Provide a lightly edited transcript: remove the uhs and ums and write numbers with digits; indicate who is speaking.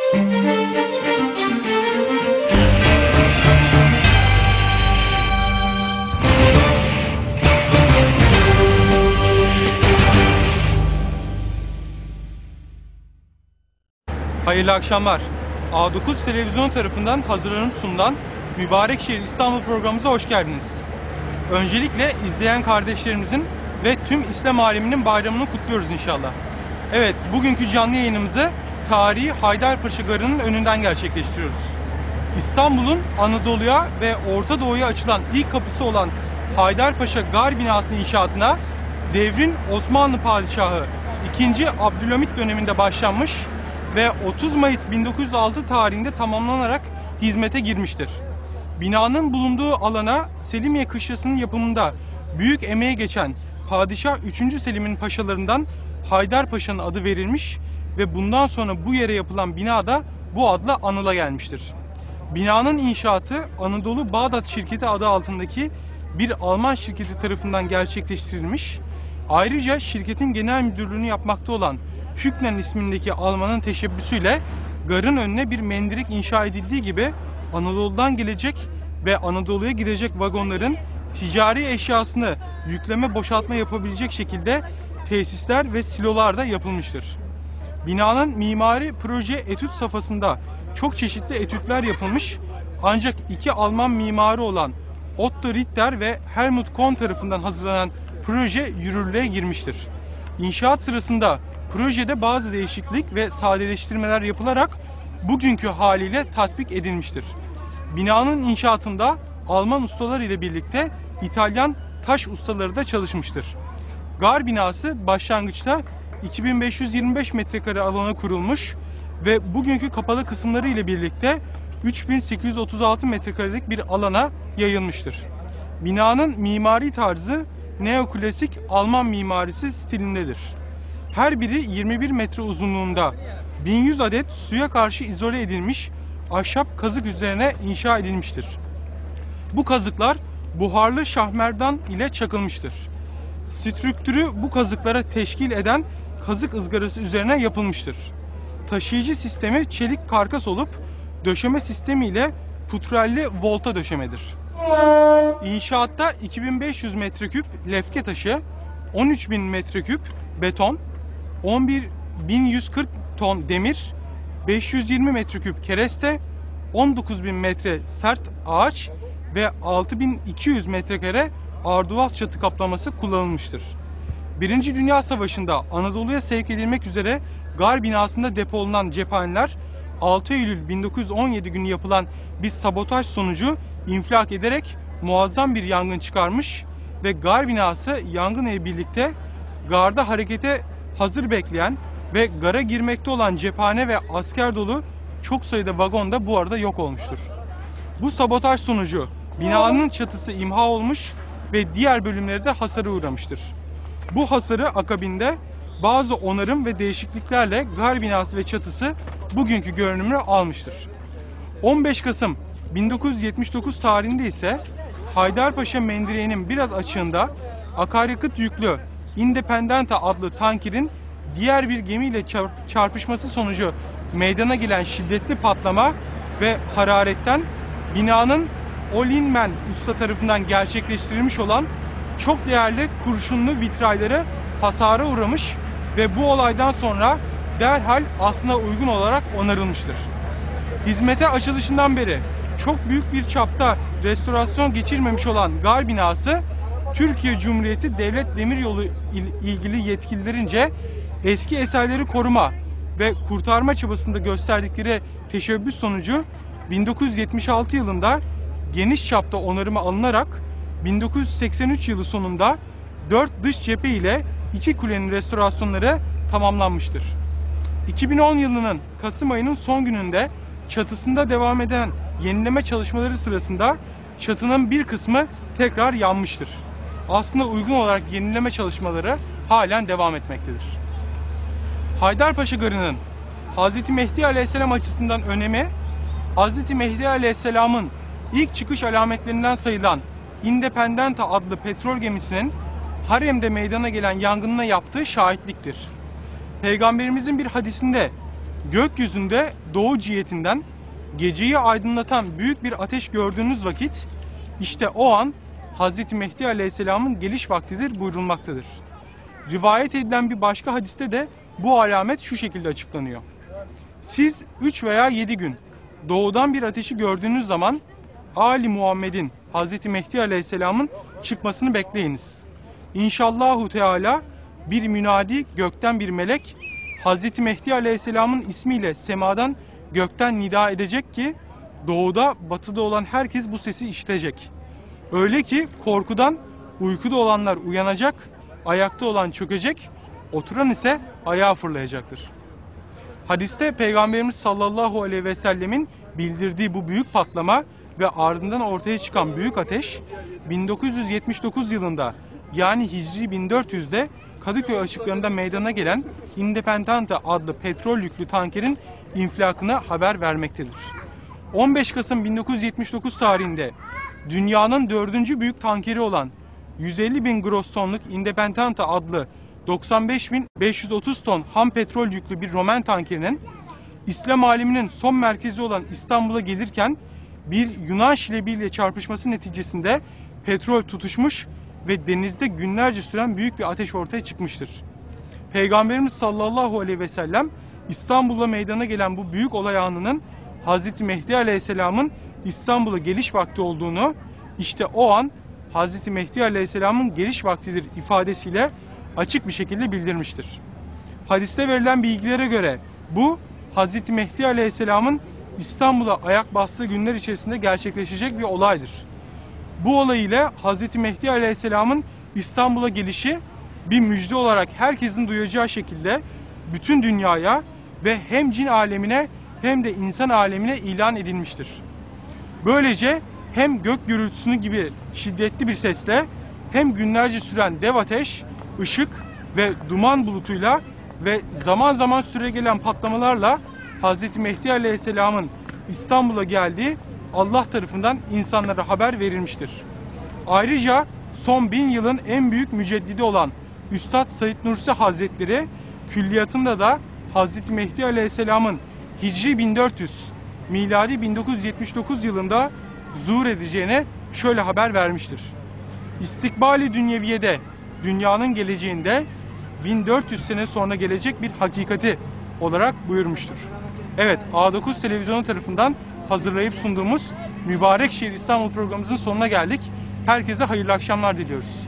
Speaker 1: Hayırlı akşamlar. A9 Televizyon tarafından hazırlanıp sunulan Mübarek Şehir İstanbul programımıza hoş geldiniz. Öncelikle izleyen kardeşlerimizin ve tüm İslam aleminin bayramını kutluyoruz inşallah. Evet, bugünkü canlı yayınımızı tarihi Haydarpaşa Garı'nın önünden gerçekleştiriyoruz. İstanbul'un Anadolu'ya ve Orta Doğu'ya açılan ilk kapısı olan Haydarpaşa Gar binası inşaatına devrin Osmanlı Padişahı 2. Abdülhamit döneminde başlanmış ve 30 Mayıs 1906 tarihinde tamamlanarak hizmete girmiştir. Binanın bulunduğu alana Selimiye Kışlası'nın yapımında büyük emeği geçen Padişah 3. Selim'in paşalarından Haydarpaşa'nın adı verilmiş ve bundan sonra bu yere yapılan bina da bu adla anıla gelmiştir. Binanın inşaatı Anadolu Bağdat Şirketi adı altındaki bir Alman şirketi tarafından gerçekleştirilmiş. Ayrıca şirketin genel müdürlüğünü yapmakta olan Hüknen ismindeki Almanın teşebbüsüyle garın önüne bir mendirik inşa edildiği gibi Anadolu'dan gelecek ve Anadolu'ya gidecek vagonların ticari eşyasını yükleme boşaltma yapabilecek şekilde tesisler ve silolar da yapılmıştır. Binanın mimari proje etüt safhasında çok çeşitli etütler yapılmış, ancak iki Alman mimarı olan Otto Ritter ve Helmut Kohn tarafından hazırlanan proje yürürlüğe girmiştir. İnşaat sırasında projede bazı değişiklik ve sadeleştirmeler yapılarak bugünkü haliyle tatbik edilmiştir. Binanın inşaatında Alman ustalar ile birlikte İtalyan taş ustaları da çalışmıştır. Gar binası başlangıçta 2525 metrekare alana kurulmuş ve bugünkü kapalı kısımları ile birlikte 3836 metrekarelik bir alana yayılmıştır. Binanın mimari tarzı neoklasik Alman mimarisi stilindedir. Her biri 21 metre uzunluğunda 1100 adet suya karşı izole edilmiş ahşap kazık üzerine inşa edilmiştir. Bu kazıklar buharlı şahmerdan ile çakılmıştır. Strüktürü bu kazıklara teşkil eden kazık ızgarası üzerine yapılmıştır. Taşıyıcı sistemi çelik karkas olup döşeme sistemi ile putrelli volta döşemedir. İnşaatta 2500 metreküp lefke taşı, 13.000 metreküp beton, 11.140 ton demir, 520 metreküp kereste, 19.000 metre sert ağaç ve 6.200 metrekare arduvaz çatı kaplaması kullanılmıştır. Birinci Dünya Savaşı'nda Anadolu'ya sevk edilmek üzere gar binasında depolanan cephaneler 6 Eylül 1917 günü yapılan bir sabotaj sonucu infilak ederek muazzam bir yangın çıkarmış ve gar binası yangın ile birlikte garda harekete hazır bekleyen ve gara girmekte olan cephane ve asker dolu çok sayıda vagon da bu arada yok olmuştur. Bu sabotaj sonucu binanın çatısı imha olmuş ve diğer bölümleri de hasara uğramıştır. Bu hasarı akabinde bazı onarım ve değişikliklerle gar binası ve çatısı bugünkü görünümünü almıştır. 15 Kasım 1979 tarihinde ise Haydarpaşa Mendireği'nin biraz açığında akaryakıt yüklü Independente adlı tankerin diğer bir gemiyle çarpışması sonucu meydana gelen şiddetli patlama ve hararetten binanın Olinmen usta tarafından gerçekleştirilmiş olan çok değerli kurşunlu vitrayları hasara uğramış ve bu olaydan sonra derhal aslına uygun olarak onarılmıştır. Hizmete açılışından beri çok büyük bir çapta restorasyon geçirmemiş olan gar binası, Türkiye Cumhuriyeti Devlet Demiryolu ilgili yetkililerince eski eserleri koruma ve kurtarma çabasında gösterdikleri teşebbüs sonucu 1976 yılında geniş çapta onarıma alınarak 1983 yılı sonunda 4 dış cephe ile 2 kulenin restorasyonları tamamlanmıştır. 2010 yılının Kasım ayının son gününde çatısında devam eden yenileme çalışmaları sırasında çatının bir kısmı tekrar yanmıştır. Aslında uygun olarak yenileme çalışmaları halen devam etmektedir. Haydarpaşa Garı'nın Hz. Mehdi Aleyhisselam açısından önemi, Hz. Mehdi Aleyhisselam'ın ilk çıkış alametlerinden sayılan Independente adlı petrol gemisinin Harem'de meydana gelen yangınına yaptığı şahitliktir. Peygamberimizin bir hadisinde Gökyüzünde doğu cihetinden geceyi aydınlatan büyük bir ateş gördüğünüz vakit işte o an Hz. Mehdi Aleyhisselam'ın geliş vaktidir buyurulmaktadır. Rivayet edilen bir başka hadiste de bu alamet şu şekilde açıklanıyor. Siz 3 veya 7 gün doğudan bir ateşi gördüğünüz zaman Ali Muhammed'in Hz. Mehdi Aleyhisselam'ın çıkmasını bekleyiniz. İnşallahu Teala bir münadi gökten bir melek Hz. Mehdi Aleyhisselam'ın ismiyle semadan gökten nida edecek ki doğuda batıda olan herkes bu sesi işitecek. Öyle ki korkudan uykuda olanlar uyanacak, ayakta olan çökecek, oturan ise ayağa fırlayacaktır. Hadiste Peygamberimiz sallallahu aleyhi ve sellemin bildirdiği bu büyük patlama ve ardından ortaya çıkan büyük ateş 1979 yılında yani Hicri 1400'de Kadıköy açıklarında meydana gelen Independente adlı petrol yüklü tankerin infilakına haber vermektedir. 15 Kasım 1979 tarihinde dünyanın 4. büyük tankeri olan 150.000 gross tonluk Independente adlı 95.530 ton ham petrol yüklü bir Roman tankerinin İslam aleminin son merkezi olan İstanbul'a gelirken bir Yunan şilebiyle çarpışması neticesinde petrol tutuşmuş ve denizde günlerce süren büyük bir ateş ortaya çıkmıştır. Peygamberimiz sallallahu aleyhi ve sellem İstanbul'da meydana gelen bu büyük olay anının Hz. Mehdi Aleyhisselam'ın İstanbul'a geliş vakti olduğunu, işte o an Hz. Mehdi Aleyhisselam'ın geliş vaktidir ifadesiyle açık bir şekilde bildirmiştir. Hadiste verilen bilgilere göre bu Hz. Mehdi Aleyhisselam'ın İstanbul'a ayak bastığı günler içerisinde gerçekleşecek bir olaydır. Bu olay ile Hz. Mehdi Aleyhisselam'ın İstanbul'a gelişi bir müjde olarak herkesin duyacağı şekilde bütün dünyaya ve hem cin alemine hem de insan alemine ilan edilmiştir. Böylece hem gök gürültüsünü gibi şiddetli bir sesle hem günlerce süren dev ateş, ışık ve duman bulutuyla ve zaman zaman süregelen patlamalarla Hz. Mehdi Aleyhisselam'ın İstanbul'a geldiği Allah tarafından insanlara haber verilmiştir. Ayrıca son 1000 yılın en büyük müceddidi olan Üstad Said Nursi Hazretleri külliyatında da Hz. Mehdi Aleyhisselam'ın Hicri 1400, miladi 1979 yılında zuhur edeceğine şöyle haber vermiştir. İstikbali dünyeviyede, dünyanın geleceğinde 1400 sene sonra gelecek bir hakikati olarak buyurmuştur. Evet, A9 televizyonu tarafından hazırlayıp sunduğumuz Mübarek Şehir İstanbul programımızın sonuna geldik. Herkese hayırlı akşamlar diliyoruz.